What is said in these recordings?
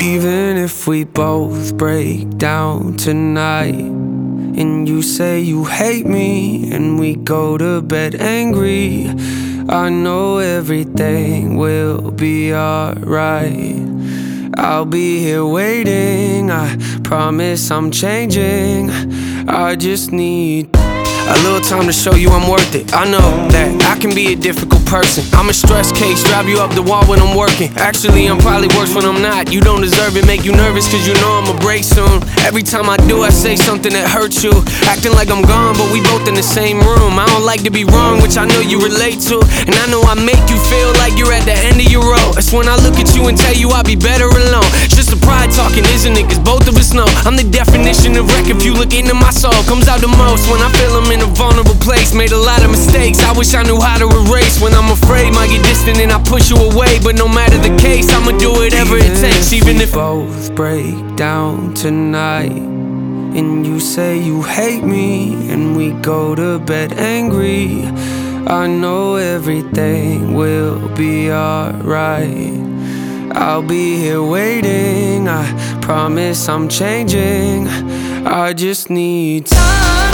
Even if we both break down tonight, and you say you hate me, and we go to bed angry, I know everything will be alright. I'll be here waiting, I promise I'm changing. I just need a little time to show you I'm worth it. I know that I can be a difficult person. I'm a stress case, drive you up the wall when I'm working. Actually, I'm probably worse when I'm not. You don't deserve it, make you nervous cause you know I'ma break soon. Every time I do, I say something that hurts you, acting like I'm gone, but we both in the same room. I don't like to be wrong, which I know you relate to, and I know I make you feel like you're at the end of your road. That's when I look at you and tell you I'll be better alone. It's just a pride talking, isn't it? Cause both of us know I'm the definition of wreck. If you look into my soul, comes out the most when I feel I'm in a vulnerable place. Made a lot of mistakes, I wish I knew how to erase. When I'm afraid, might get distant and I push you away. But no matter the case, I'ma do whatever it takes. Even if both break down tonight, and you say you hate me, and we go to bed angry, I know everything will be alright. I'll be here waiting, I promise I'm changing. I just need time.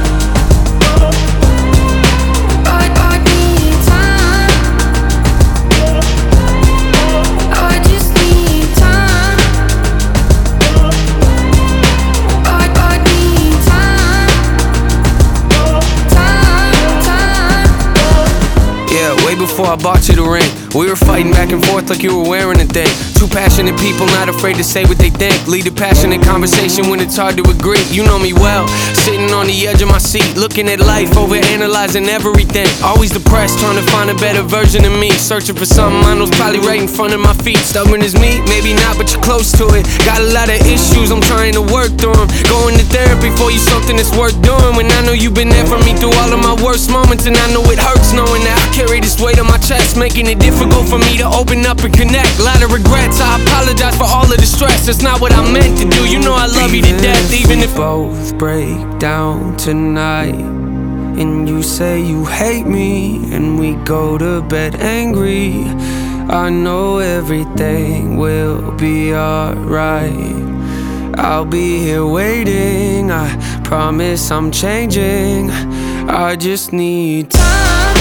Way before I bought you the ring, we were fighting back and forth like you were wearing a thing. Two passionate people not afraid to say what they think. Lead a passionate conversation when it's hard to agree. You know me well, sitting on the edge of my seat, looking at life, over analyzing everything. Always depressed, trying to find a better version of me, searching for something I know's probably right in front of my feet. Stubborn as me, maybe not, but you're close to it. Got a lot of issues, I'm trying to work through them. Going to therapy for you, something that's worth doing. When I know you've been there for me through all of my worst moments, and I know it hurts knowing that I carry this weight on my chest, making it difficult for me to open up and connect. A lot of regrets, I apologize for all of the stress. That's not what I meant to do, you know I love you to death. Even if both break down tonight, and you say you hate me, and we go to bed angry, I know everything will be alright. I'll be here waiting, I promise I'm changing. I just need time.